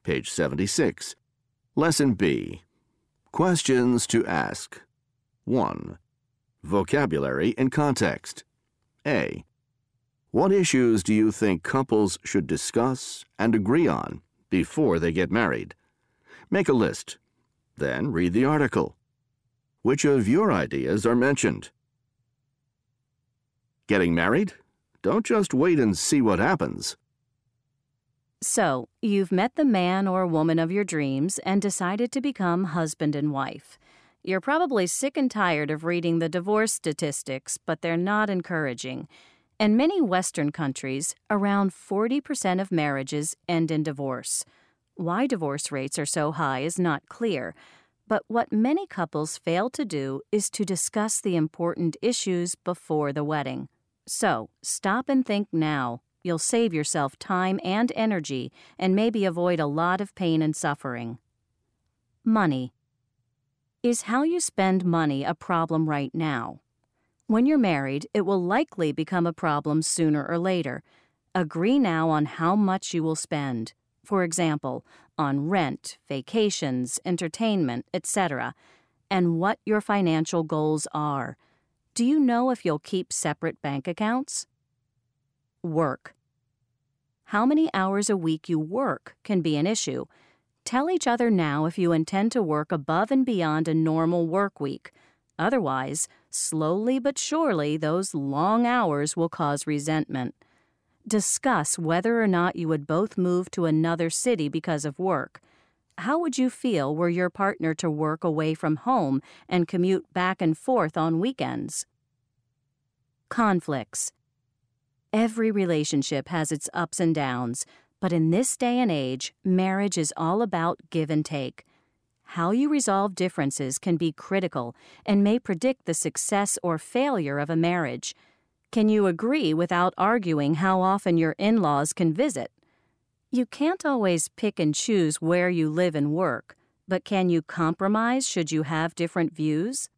page 76. Lesson B. Questions to ask. 1. Vocabulary in context. A. What issues do you think couples should discuss and agree on before they get married? Make a list. Then read the article. Which of your ideas are mentioned? Getting married? Don't just wait and see what happens. So, you've met the man or woman of your dreams and decided to become husband and wife. You're probably sick and tired of reading the divorce statistics, but they're not encouraging. In many Western countries, around 40% of marriages end in divorce. Why divorce rates are so high is not clear, but what many couples fail to do is to discuss the important issues before the wedding. So, stop and think now. You'll save yourself time and energy and maybe avoid a lot of pain and suffering. Money. Is how you spend money a problem right now? When you're married, it will likely become a problem sooner or later. Agree now on how much you will spend. For example, on rent, vacations, entertainment, etc., and what your financial goals are. Do you know if you'll keep separate bank accounts? Work. How many hours a week you work can be an issue. Tell each other now if you intend to work above and beyond a normal work week. Otherwise, slowly but surely, those long hours will cause resentment. Discuss whether or not you would both move to another city because of work. How would you feel were your partner to work away from home and commute back and forth on weekends? Conflicts. Every relationship has its ups and downs, but in this day and age, marriage is all about give and take. How you resolve differences can be critical and may predict the success or failure of a marriage. Can you agree without arguing how often your in-laws can visit? You can't always pick and choose where you live and work, but can you compromise should you have different views?